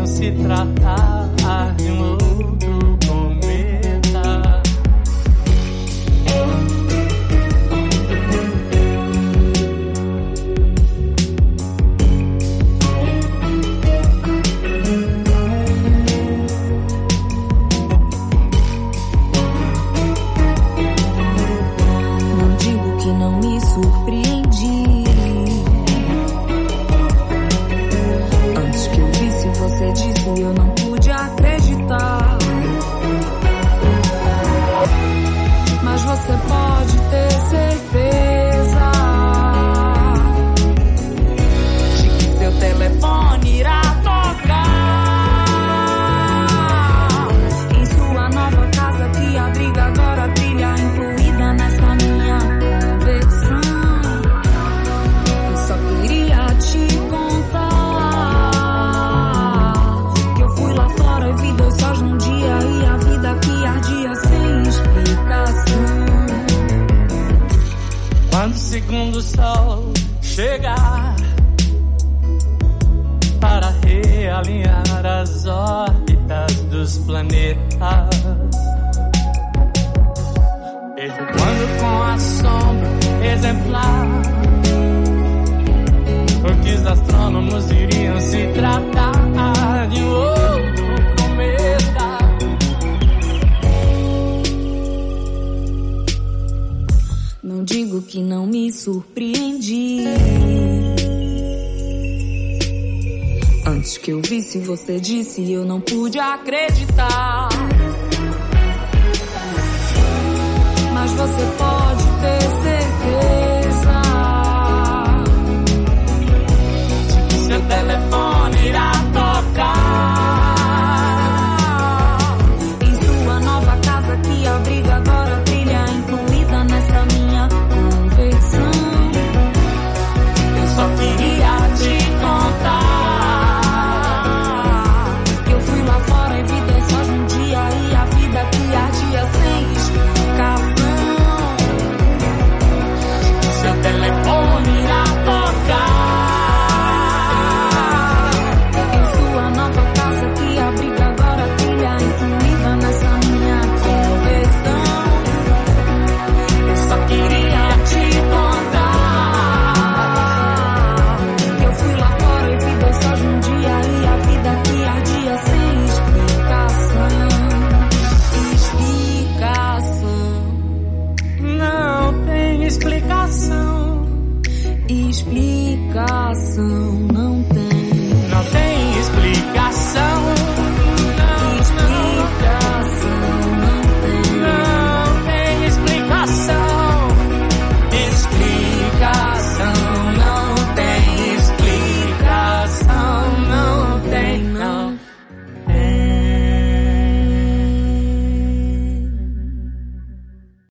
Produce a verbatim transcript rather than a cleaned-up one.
iriam se tratar de um outro cometa. Não digo que não me surpreendi. Antes que eu visse você disse, eu não pude acreditar. Mas você pode ter certeza de que seu telefone irá tocar em sua nova casa que abriga agora a trilha incluída nessa minha conversão. Eu só queria te contar que eu fui lá fora e vi dois sóis num dia e a vida que ardia sem explicação. Quando o segundo sol chegar para realinhar as órbitas dos planetas, e quando com a sombra exemplar, porque os astrônomos iriam se tratar de um outro cometa. Não digo que não me surpreendi. Antes que eu visse você disse, eu não pude acreditar. Mas você pode ter certeza